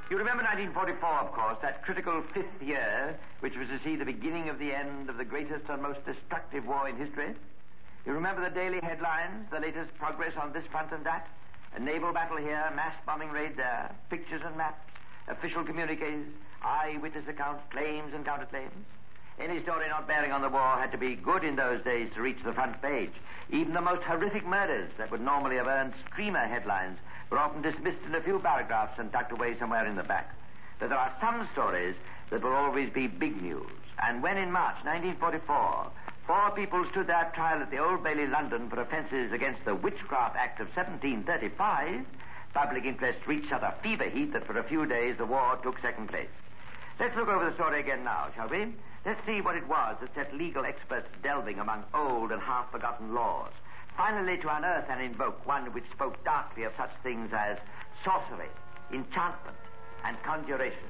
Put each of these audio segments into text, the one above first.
You remember 1944, of course, that critical fifth year, which was to see the beginning of the end of the greatest and most destructive war in history? You remember the daily headlines, the latest progress on this front and that? A naval battle here, mass bombing raid there, pictures and maps, official communiques, eyewitness accounts, claims and counterclaims. Any story not bearing on the war had to be good in those days to reach the front page. Even the most horrific murders that would normally have earned screamer headlines were often dismissed in a few paragraphs and tucked away somewhere in the back. But there are some stories that will always be big news. And when in March 1944, 4 people stood their trial at the Old Bailey, London, for offences against the Witchcraft Act of 1735, public interest reached such a fever heat that for a few days the war took second place. Let's look over the story again now, shall we? Let's see what it was that set legal experts delving among old and half-forgotten laws, finally to unearth and invoke one which spoke darkly of such things as sorcery, enchantment, and conjuration.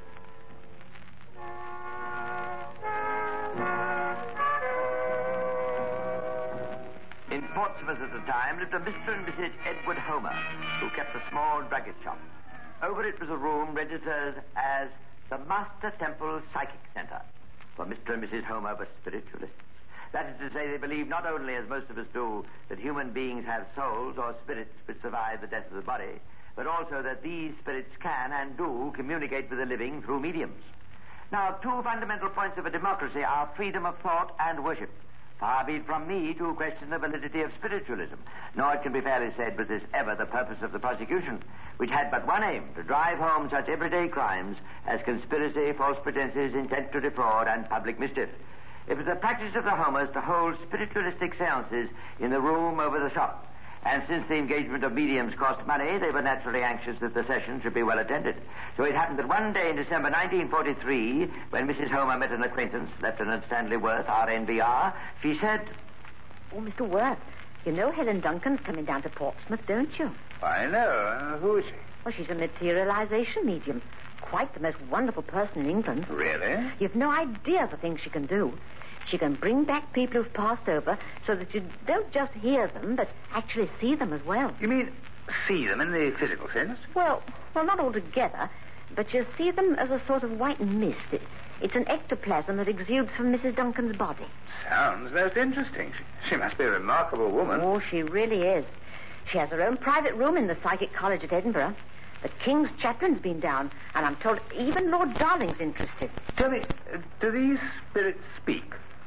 In Portsmouth at the time lived a Mr. and Mrs. Edward Homer, who kept a small druggist shop. Over it was a room registered as the Master Temple Psychic Center, for Mr. and Mrs. Homer were spiritualists. That is to say, they believe not only, as most of us do, that human beings have souls or spirits which survive the death of the body, but also that these spirits can and do communicate with the living through mediums. Now, 2 fundamental points of a democracy are freedom of thought and worship. Far be it from me to question the validity of spiritualism, nor it can be fairly said was this ever the purpose of the prosecution, which had but one aim, to drive home such everyday crimes as conspiracy, false pretenses, intent to defraud, and public mischief. It was the practice of the Homers to hold spiritualistic seances in the room over the shop, and since the engagement of mediums cost money, they were naturally anxious that the session should be well attended. So it happened that one day in December 1943, when Mrs. Homer met an acquaintance, Lieutenant Stanley Worth, RNVR, she said, "Oh, Mr. Worth, you know Helen Duncan's coming down to Portsmouth, don't you?" I know. Who is she? Well, she's a materialization medium. Quite the most wonderful person in England. Really? You've no idea of the things she can do. She can bring back people who've passed over so that you don't just hear them, but actually see them as well. You mean see them in the physical sense? Well, not altogether, but you see them as a sort of white mist. It's an ectoplasm that exudes from Mrs. Duncan's body. Sounds most interesting. She must be a remarkable woman. Oh, she really is. She has her own private room in the Psychic College at Edinburgh. The King's chaplain's been down, and I'm told even Lord Darling's interested. Tell me, do these spirits speak?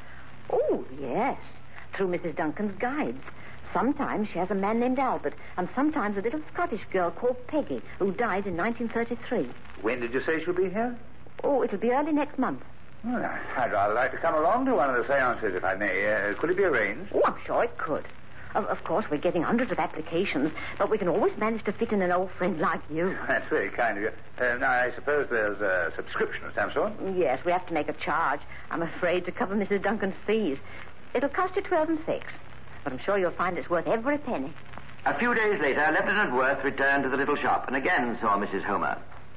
Oh, yes, through Mrs. Duncan's guides. Sometimes she has a man named Albert, and sometimes a little Scottish girl called Peggy, who died in 1933. When did you say she'll be here? Oh, it'll be early next month. Well, I'd rather like to come along to one of the seances, if I may. Could it be arranged? Oh, I'm sure it could. Of course, we're getting hundreds of applications, but we can always manage to fit in an old friend like you. That's very kind of you. Now, I suppose there's a subscription of some sort? Yes, we have to make a charge, I'm afraid, to cover Mrs. Duncan's fees. It'll cost you 12 and 6, but I'm sure you'll find it's worth every penny. A few days later, Lieutenant Worth returned to the little shop and again saw Mrs. Homer.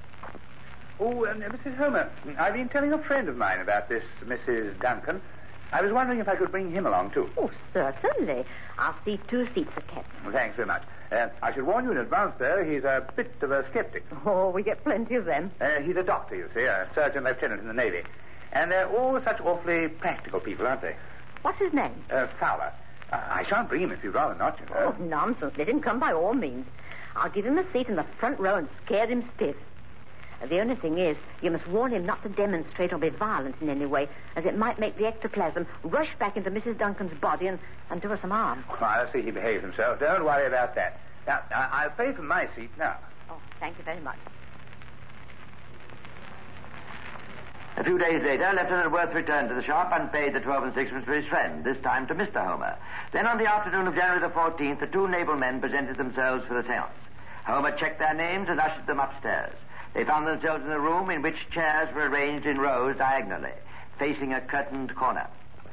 Oh, Mrs. Homer, I've been telling a friend of mine about this Mrs. Duncan. I was wondering if I could bring him along, too. Oh, certainly. I'll see 2 seats are kept. Well, thanks very much. I should warn you in advance, though, he's a bit of a skeptic. Oh, we get plenty of them. He's a doctor, you see, a surgeon lieutenant in the Navy. And they're all such awfully practical people, aren't they? What's his name? Fowler. I shan't bring him if you'd rather not, you know. Oh, nonsense. Let him come by all means. I'll give him a seat in the front row and scare him stiff. The only thing is, you must warn him not to demonstrate or be violent in any way, as it might make the ectoplasm rush back into Mrs. Duncan's body and do her some harm. Well, I'll see he behaves himself. Don't worry about that. Now, I'll pay for my seat now. Oh, thank you very much. A few days later, Lieutenant Worth returned to the shop and paid the 12 and 6 for his friend, this time to Mr. Homer. Then on the afternoon of January the 14th, the 2 naval men presented themselves for the seance. Homer checked their names and ushered them upstairs. They found themselves in a room in which chairs were arranged in rows diagonally, facing a curtained corner.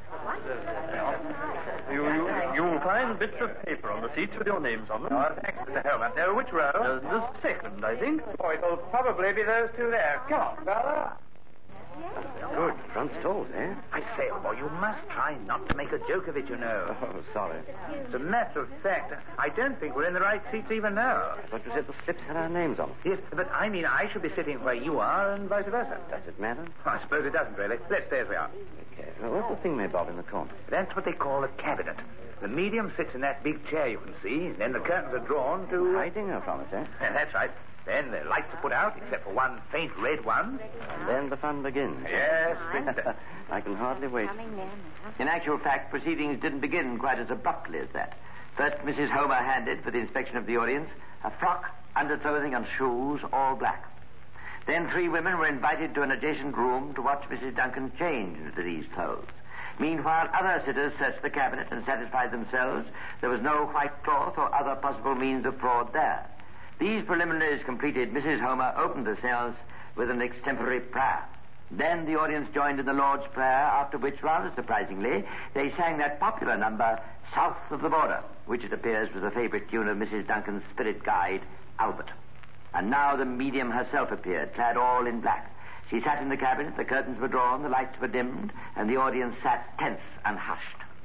You'll find bits of paper on the seats with your names on them. Oh, thanks, Mr. Homer. Which row? The second, I think. Oh, it'll probably be those 2 there. Come on, fella. Good front stalls, eh? I say, old boy, you must try not to make a joke of it, you know. Oh, sorry. As a matter of fact, I don't think we're in the right seats even now. But you said the slips had our names on them. Yes, but I mean I should be sitting where you are and vice versa. Does it matter? I suppose it doesn't, really. Let's stay as we are. Okay. Well, what's the thing made Bob in the corner? That's what they call a cabinet. The medium sits in that big chair you can see, then the curtains are drawn to... Hiding her from us, eh? That's right. Then the lights are put out, except for one faint red one. And then the fun begins. Yes. I can hardly wait. In actual fact, proceedings didn't begin quite as abruptly as that. First, Mrs. Homer handed, for the inspection of the audience, a frock, underclothing, and shoes, all black. Then 3 women were invited to an adjacent room to watch Mrs. Duncan change into these clothes. Meanwhile, other sitters searched the cabinet and satisfied themselves there was no white cloth or other possible means of fraud there. These preliminaries completed, Mrs. Homer opened the seance with an extempore prayer. Then the audience joined in the Lord's Prayer, after which, rather surprisingly, they sang that popular number, South of the Border, which it appears was a favorite tune of Mrs. Duncan's spirit guide, Albert. And now the medium herself appeared, clad all in black. She sat in the cabinet, the curtains were drawn, the lights were dimmed, and the audience sat tense and hushed.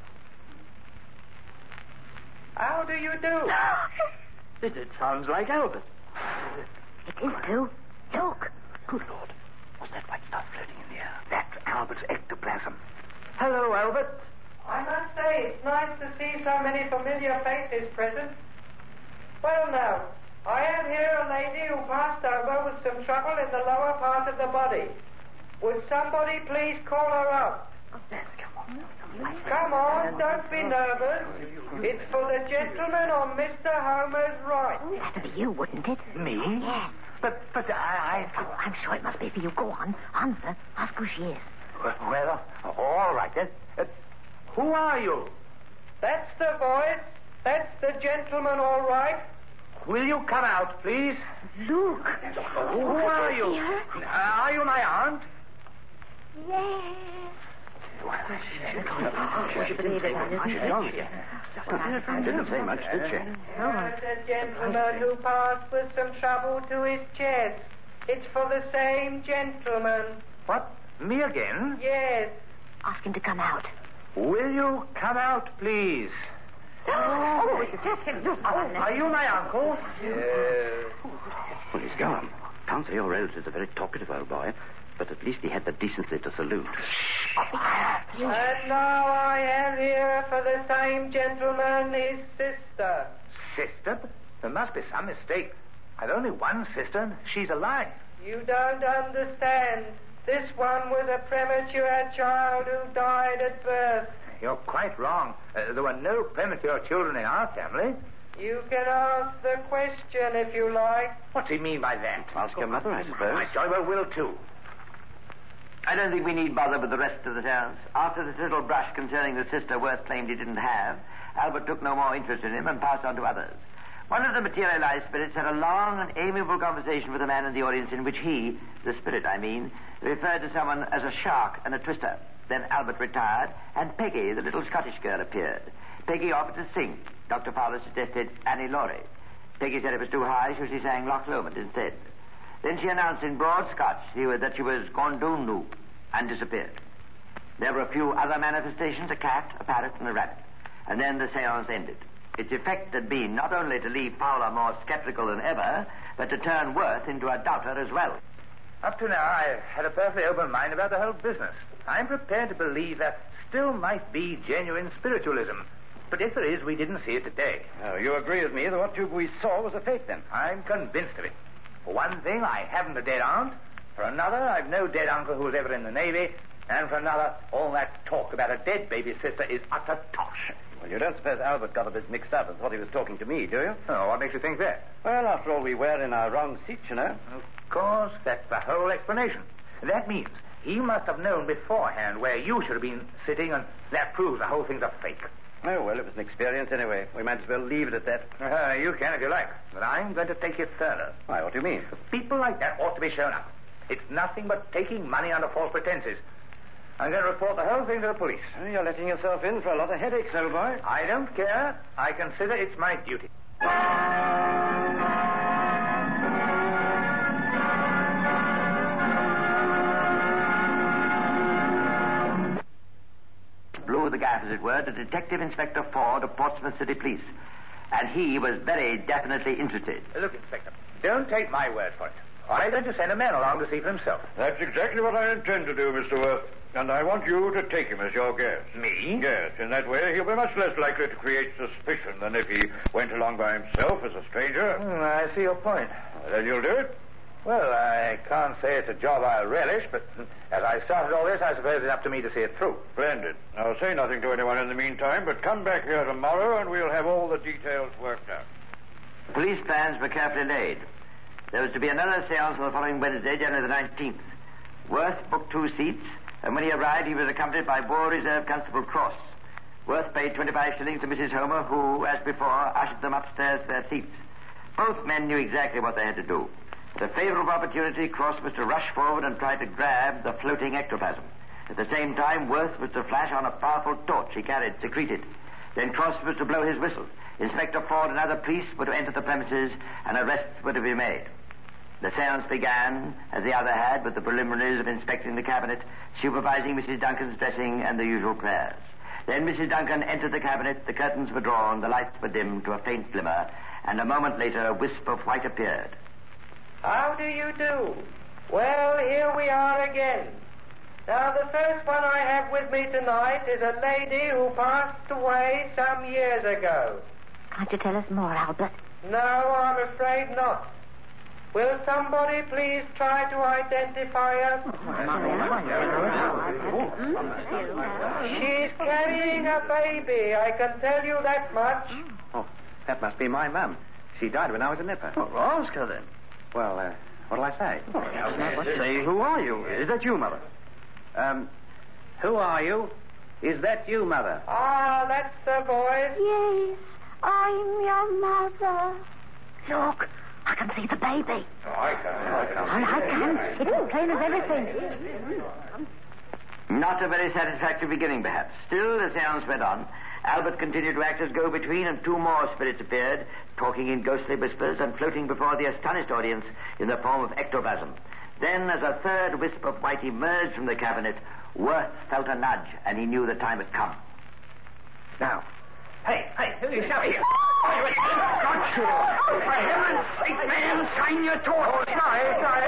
How do you do? It sounds like Albert. It is, too. Look. Good Lord. What's that white stuff floating in the air? That's Albert's ectoplasm. Hello, Albert. I must say, it's nice to see so many familiar faces present. Well, now, I have here a lady who passed over with some trouble in the lower part of the body. Would somebody please call her up? Come on, don't be nervous. It's for the gentleman on Mr. Homer's right. That'd be you, wouldn't it? Me? Yes. But I... Oh, I'm sure it must be for you. Go on. Answer. Ask who she is. Well, all right then. Who are you? That's the voice. That's the gentleman, all right. Will you come out, please? Luke. Who are you? Are you my aunt? Yes. Would you believe it? Didn't say much, did she? There's a gentleman who passed with some trouble to his chest. It's for the same gentleman. What? Me again? Yes. Ask him to come out. Will you come out, please? Oh, just him. Are you my uncle? Well, he's gone. Can't say your relative's a very talkative old boy, but at least he had the decency to salute. And now I am here for the same gentleman, his sister. Sister? There must be some mistake. I've only one sister, and she's alive. You don't understand. This one was a premature child who died at birth. You're quite wrong. There were no premature children in our family. You can ask the question if you like. What's he mean by that? Ask your mother, I suppose. I jolly well will, too. I don't think we need bother with the rest of the seance. After this little brush concerning the sister Worth claimed he didn't have, Albert took no more interest in him and passed on to others. One of the materialized spirits had a long and amiable conversation with a man in the audience in which he, the spirit I mean, referred to someone as a shark and a twister. Then Albert retired, and Peggy, the little Scottish girl, appeared. Peggy offered to sing. Dr. Fowler suggested Annie Laurie. Peggy said it was too high, so she sang Loch Lomond instead. Then she announced in broad Scotch that she was Gondunu, and disappeared. There were a few other manifestations, a cat, a parrot, and a rabbit. And then the seance ended. Its effect had been not only to leave Fowler more skeptical than ever, but to turn Worth into a doubter as well. Up to now, I had a perfectly open mind about the whole business. I'm prepared to believe there still might be genuine spiritualism. But if there is, we didn't see it today. Oh, you agree with me that what we saw was a fake, then? I'm convinced of it. For one thing, I haven't a dead aunt. For another, I've no dead uncle who was ever in the Navy. And for another, all that talk about a dead baby sister is utter tosh. Well, you don't suppose Albert got a bit mixed up and thought he was talking to me, do you? Oh, what makes you think that? Well, after all, we were in our wrong seats, you know. Of course, that's the whole explanation. That means he must have known beforehand where you should have been sitting, and that proves the whole thing's a fake. Oh, well, it was an experience anyway. We might as well leave it at that. You can if you like, but I'm going to take it further. Why, what do you mean? People like that ought to be shown up. It's nothing but taking money under false pretenses. I'm going to report the whole thing to the police. Oh, you're letting yourself in for a lot of headaches, old boy. I don't care. I consider it's my duty. the gap, as it were, to Detective Inspector Ford of Portsmouth City Police. And he was very definitely interested. Look, Inspector, don't take my word for it. I'm going to send a man along to see for himself. That's exactly what I intend to do, Mr. Worth. And I want you to take him as your guest. Me? Yes, in that way he'll be much less likely to create suspicion than if he went along by himself as a stranger. I see your point. Then you'll do it? Well, I can't say it's a job I'll relish, but as I started all this, I suppose it's up to me to see it through. Splendid. Now, say nothing to anyone in the meantime, but come back here tomorrow and we'll have all the details worked out. Police plans were carefully laid. There was to be another seance on the following Wednesday, January the 19th. Worth booked 2 seats, and when he arrived, he was accompanied by War Reserve Constable Cross. Worth paid 25 shillings to Mrs. Homer, who, as before, ushered them upstairs to their seats. Both men knew exactly what they had to do. At a favorable opportunity, Cross was to rush forward and try to grab the floating ectoplasm. At the same time, Worth was to flash on a powerful torch he carried, secreted. Then Cross was to blow his whistle. Inspector Ford and other police were to enter the premises, and arrests were to be made. The seance began, as the other had, with the preliminaries of inspecting the cabinet, supervising Mrs. Duncan's dressing, and the usual prayers. Then Mrs. Duncan entered the cabinet, the curtains were drawn, the lights were dimmed to a faint glimmer, and a moment later a wisp of white appeared. How do you do? Well, here we are again. Now, the first one I have with me tonight is a lady who passed away some years ago. Can't you tell us more, Albert? No, I'm afraid not. Will somebody please try to identify her? She's carrying a baby, I can tell you that much. Oh, that must be my mum. She died when I was a nipper. Well, ask her then. Well, what'll I say? Say, who are you? Is that you, Mother? Who are you? Is that you, Mother? Ah, that's the voice. Yes, I'm your mother. Look, I can see the baby. Oh, I can. I can. It's as plain as everything. Not a very satisfactory beginning, perhaps. Still, the seance went on. Albert continued to act as go-between, and 2 more spirits appeared, talking in ghostly whispers and floating before the astonished audience in the form of ectoplasm. Then, as a third wisp of white emerged from the cabinet, Worth felt a nudge, and he knew the time had come. Now. Hey, who are you shouting here? Got you! For heaven's sake, man, sign your torch! Sorry.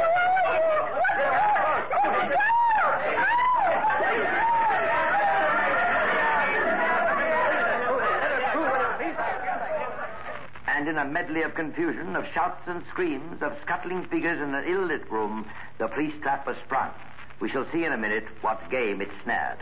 And in a medley of confusion, of shouts and screams, of scuttling figures in an ill-lit room, the police trap was sprung. We shall see in a minute what game it snared.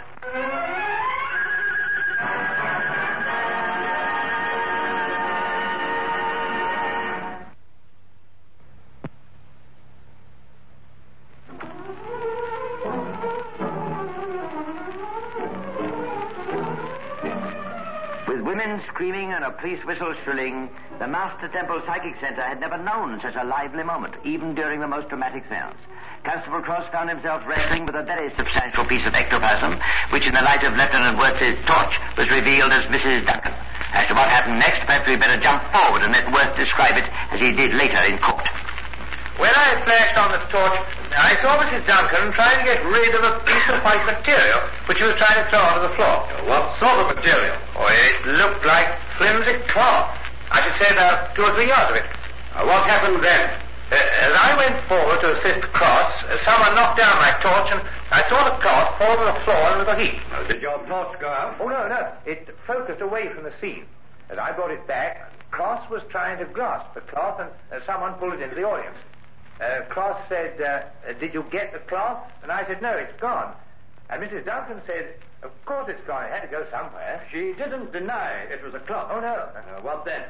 With women screaming and a police whistle shrilling, the Master Temple Psychic Center had never known such a lively moment, even during the most dramatic seance. Constable Cross found himself wrestling with a very substantial piece of ectoplasm, which in the light of Lieutenant Worth's torch was revealed as Mrs. Duncan. As to what happened next, perhaps we'd better jump forward and let Worth describe it as he did later in court. When I flashed on the torch, I saw Mrs. Duncan trying to get rid of a piece of white material which she was trying to throw onto the floor. What sort of material? Oh, it looked like flimsy cloth. I should say about 2 or 3 yards of it. What happened then? As I went forward to assist Cross, someone knocked down my torch and I saw the cloth fall to the floor in a little heap. Did your torch go out? Oh, no. It focused away from the scene. As I brought it back, Cross was trying to grasp the cloth and someone pulled it into the audience. Cross said, did you get the cloth? And I said, no, it's gone. And Mrs. Duncan said, of course it's gone. It had to go somewhere. She didn't deny it was a cloth. Oh, no. What then?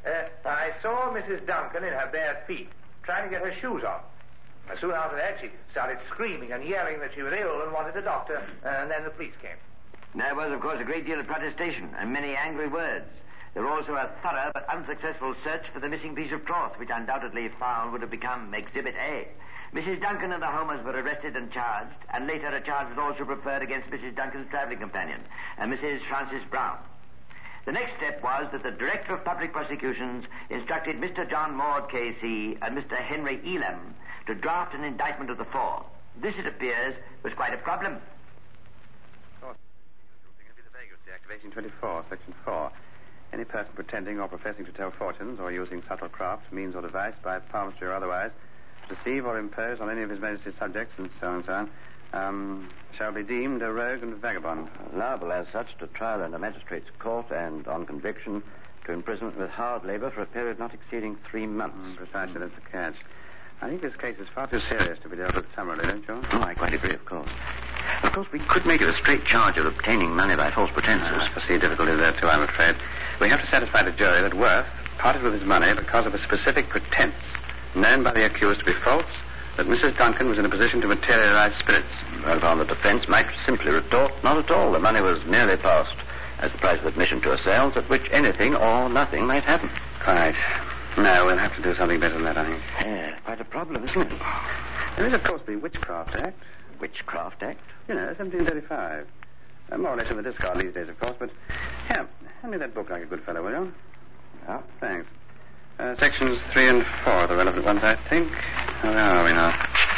I saw Mrs. Duncan in her bare feet, trying to get her shoes on. Soon after that, she started screaming and yelling that she was ill and wanted a doctor, and then the police came. There was, of course, a great deal of protestation and many angry words. There was also a thorough but unsuccessful search for the missing piece of cloth, which undoubtedly, if found, would have become Exhibit A. Mrs. Duncan and the Homers were arrested and charged, and later a charge was also preferred against Mrs. Duncan's traveling companion, Mrs. Frances Brown. The next step was that the Director of Public Prosecutions instructed Mr. John Maud, K.C., and Mr. Henry Elam to draft an indictment of the 4. This, it appears, was quite a problem. of 1824, Section 4. Any person pretending or professing to tell fortunes or using subtle craft, means or device, by palmistry or otherwise, to deceive or impose on any of His Majesty's subjects, and so on and so on, shall be deemed a rogue and vagabond. Liable as such to trial in a magistrate's court and, on conviction, to imprisonment with hard labor for a period not exceeding 3 months. Precisely, that's the catch. I think this case is far too serious to be dealt with summarily, don't you? Oh, I quite agree, of course. Of course, we could make it a straight charge of obtaining money by false pretenses. I foresee difficulties there, too, I'm afraid. We have to satisfy the jury that Worth parted with his money because of a specific pretense known by the accused to be false, that Mrs. Duncan was in a position to materialize spirits. Whereupon the defense might simply retort, not at all. The money was merely passed as the price of admission to a seance at which anything or nothing might happen. Quite. No, we'll have to do something better than that, I think. Yeah, quite a problem, isn't it? There is, of course, the Witchcraft Act. Witchcraft Act? You know, 1735. More or less in the discard these days, of course, but... Here, hand me that book like a good fellow, will you? Yeah. Thanks. Sections 3 and 4 are the relevant ones, I think. Oh, where are we now?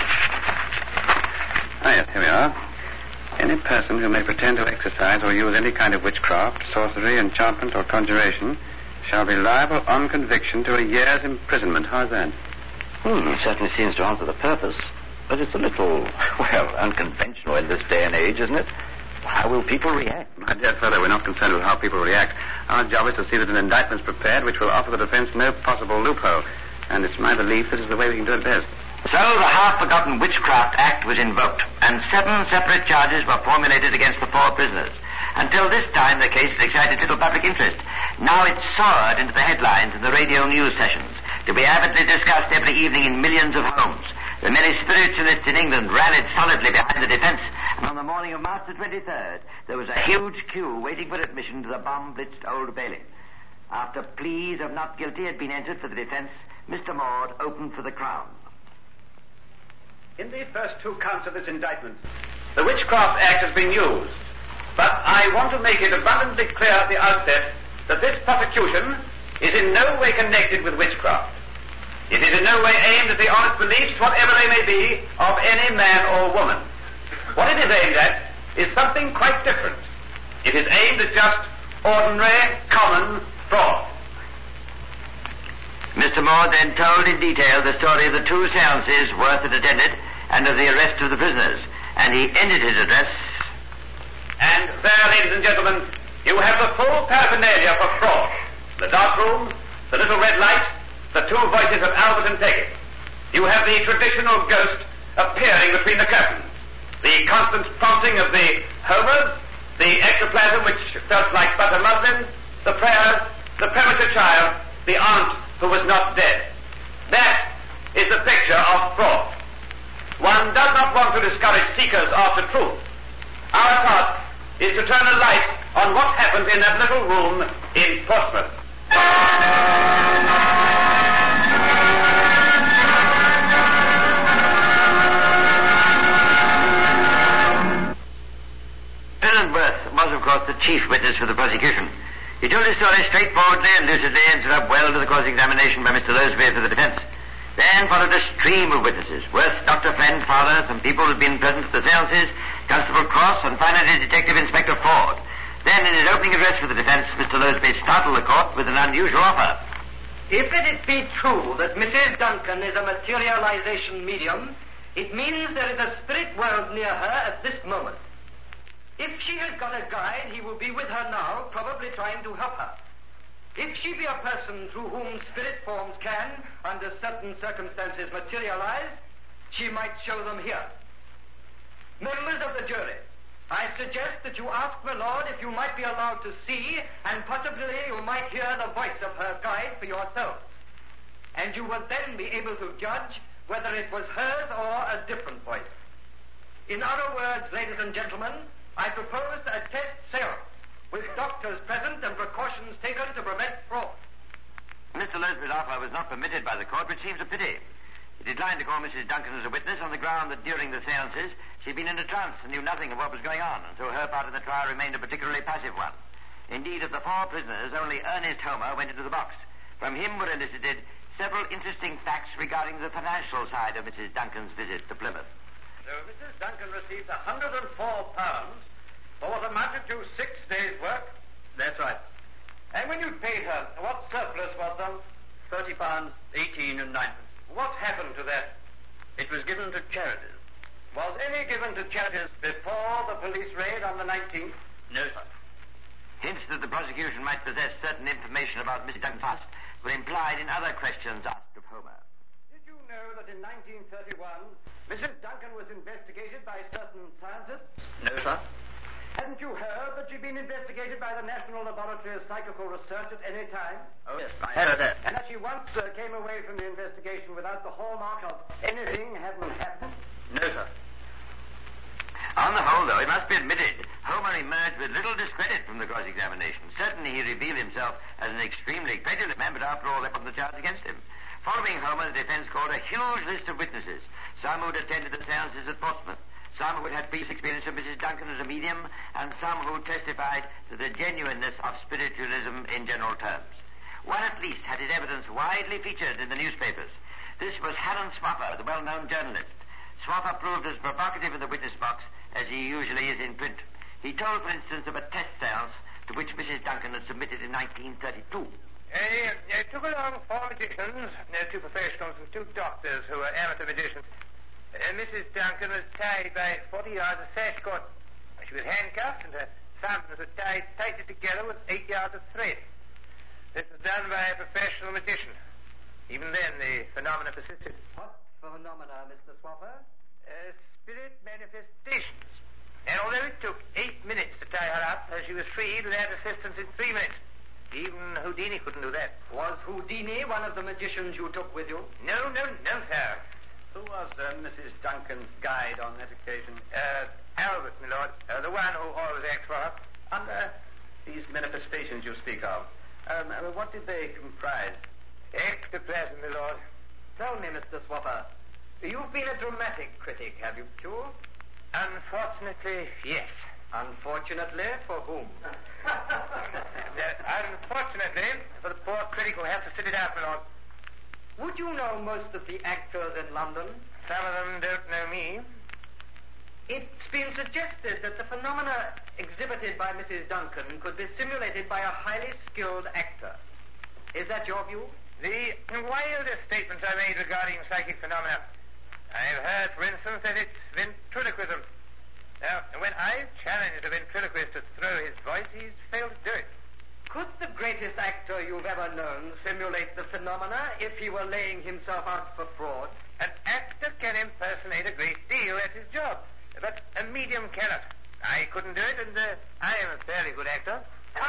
Ah, yes, here we are. Any person who may pretend to exercise or use any kind of witchcraft, sorcery, enchantment, or conjuration shall be liable on conviction to a year's imprisonment. How's that? It certainly seems to answer the purpose. But it's a little, unconventional in this day and age, isn't it? How will people react? My dear fellow, we're not concerned with how people react. Our job is to see that an indictment's prepared which will offer the defense no possible loophole. And it's my belief this is the way we can do it best. So the half-forgotten Witchcraft Act was invoked, and 7 separate charges were formulated against the 4 prisoners. Until this time, the case had excited little public interest. Now it's soared into the headlines in the radio news sessions, to be avidly discussed every evening in millions of homes. The many spiritualists in England rallied solidly behind the defense, and on the morning of March the 23rd, there was a huge queue waiting for admission to the bomb-blitzed Old Bailey. After pleas of not guilty had been entered for the defense, Mr. Maud opened for the Crown. In the first 2 counts of this indictment, the Witchcraft Act has been used. But I want to make it abundantly clear at the outset that this prosecution is in no way connected with witchcraft. It is in no way aimed at the honest beliefs, whatever they may be, of any man or woman. What it is aimed at is something quite different. It is aimed at just ordinary, common fraud. Mr. Maud then told in detail the story of the 2 seances Worth had attended and of the arrest of the prisoners. And he ended his address. And there, ladies and gentlemen, you have the full paraphernalia for fraud. The dark room, the little red light, the 2 voices of Albert and Peggy. You have the traditional ghost appearing between the curtains, the constant prompting of the homers, the ectoplasm which felt like butter muslin, the prayers, the premature child, the aunt who was not dead. That is the picture of fraud. One does not want to discourage seekers after truth. Our task is to turn a light on what happened in that little room in Portsmouth. President Worth was, of course, the chief witness for the prosecution. He told his story straightforwardly and lucidly and stood up well to the cross-examination by Mr. Loseby for the defense. Then followed a stream of witnesses. Worth, Dr. Friend, father, some people who had been present at the seances, Constable Cross, and finally Detective Inspector Ford. Then, in his opening address for the defense, Mr. Loseby startled the court with an unusual offer. If it be true that Mrs. Duncan is a materialization medium, it means there is a spirit world near her at this moment. If she has got a guide, he will be with her now, probably trying to help her. If she be a person through whom spirit forms can, under certain circumstances, materialize, she might show them here. Members of the jury, I suggest that you ask my lord if you might be allowed to see, and possibly you might hear the voice of her guide for yourselves. And you would then be able to judge whether it was hers or a different voice. In other words, ladies and gentlemen, I propose a test seance, with doctors present and precautions taken to prevent fraud. Mr. Loseby's offer was not permitted by the court, which seems a pity. He declined to call Mrs. Duncan as a witness on the ground that during the seances she'd been in a trance and knew nothing of what was going on, and so her part of the trial remained a particularly passive one. Indeed, of the 4 prisoners, only Ernest Homer went into the box. From him were elicited several interesting facts regarding the financial side of Mrs. Duncan's visit to Plymouth. So Mrs. Duncan received £104 for what amounted to 6 days' work That's right. And when you paid her, what surplus was there? £30, 18 and 9. What happened to that? It was given to charities. Was any given to charities before the police raid on the 19th? No, sir. Hints that the prosecution might possess certain information about Mrs. Duncan's past were implied in other questions asked of Homer. Did you know that in 1931, Mrs. Duncan was investigated by certain scientists? No, sir. Hadn't you heard that she'd been investigated by the National Laboratory of Psychical Research at any time? Oh, yes, I heard that. And that she once came away from the investigation without the hallmark of anything having happened? No, sir. On the whole, though, it must be admitted, Homer emerged with little discredit from the cross-examination. Certainly he revealed himself as an extremely credulous man, but after all, that was the charge against him. Following Homer, the defense called a huge list of witnesses. Some who had attended the seances at Portsmouth, some who had had previous experience of Mrs. Duncan as a medium, and some who testified to the genuineness of spiritualism in general terms. One at least had his evidence widely featured in the newspapers. This was Harold Swaffer, the well-known journalist. Swaffer proved as provocative in the witness box as he usually is in print. He told, for instance, of a test seance to which Mrs. Duncan had submitted in 1932. They took along 4 magicians, 2 professionals and 2 doctors who were amateur magicians. Mrs. Duncan was tied by 40 yards of sash cord. She was handcuffed and her thumbs were tied tightly together with 8 yards of thread. This was done by a professional magician. Even then, the phenomena persisted. What phenomena, Mr. Swaffer? Spirit manifestations. And although it took 8 minutes to tie her up, she was freed without assistance in 3 minutes. Even Houdini couldn't do that. Was Houdini one of the magicians you took with you? No, sir. Who was Mrs. Duncan's guide on that occasion? Albert, my lord. The one who always acts for her. Under these manifestations you speak of, what did they comprise? Ectoplasm, my lord. Tell me, Mr. Swaffer, you've been a dramatic critic, have you, Q? Unfortunately, yes. Unfortunately, for whom? Unfortunately, for the poor critic who has to sit it out, my lord. Would you know most of the actors in London? Some of them don't know me. It's been suggested that the phenomena exhibited by Mrs. Duncan could be simulated by a highly skilled actor. Is that your view? The wildest statements are made regarding psychic phenomena. I've heard, for instance, that it's ventriloquism. Now, when I've challenged a ventriloquist to throw his voice, he's failed to do it. Could the greatest actor you've ever known simulate the phenomena if he were laying himself out for fraud? An actor can impersonate a great deal. That's his job. But a medium cannot. I couldn't do it, and I am a fairly good actor.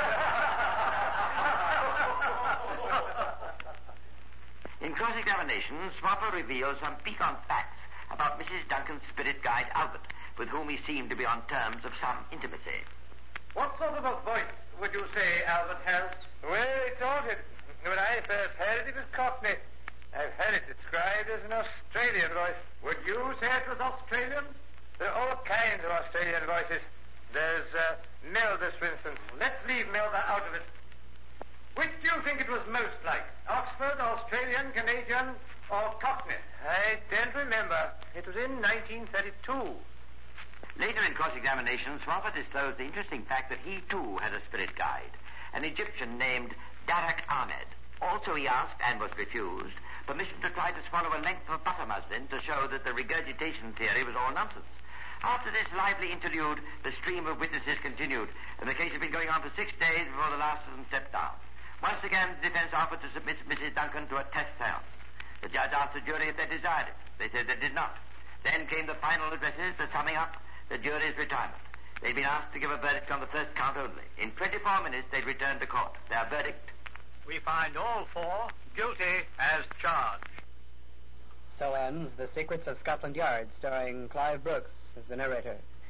In cross-examination, Swaffer revealed some piquant facts about Mrs. Duncan's spirit guide, Albert, with whom he seemed to be on terms of some intimacy. What sort of a voice would you say Albert has? Well, it's altered. When I first heard it, it was Cockney. I've heard it described as an Australian voice. Would you say it was Australian? There are all kinds of Australian voices. There's Melba's, for instance. Let's leave Melba out of it. Which do you think it was most like? Oxford, Australian, Canadian, or Cockney? I don't remember. It was in 1932. Later in cross-examination, Swaffer disclosed the interesting fact that he, too, had a spirit guide, an Egyptian named Darak Ahmed. Also, he asked, and was refused, permission to try to swallow a length of butter muslin to show that the regurgitation theory was all nonsense. After this lively interlude, the stream of witnesses continued, and the case had been going on for 6 days before the last of them stepped down. Once again, the defense offered to submit Mrs. Duncan to a test seance. The judge asked the jury if they desired it. They said they did not. Then came the final addresses, the summing up, the jury's retirement. They'd been asked to give a verdict on the first count only. In 24 minutes, they'd returned to court. Their verdict: we find all 4 guilty as charged. So ends The Secrets of Scotland Yard, starring Clive Brooks as the narrator.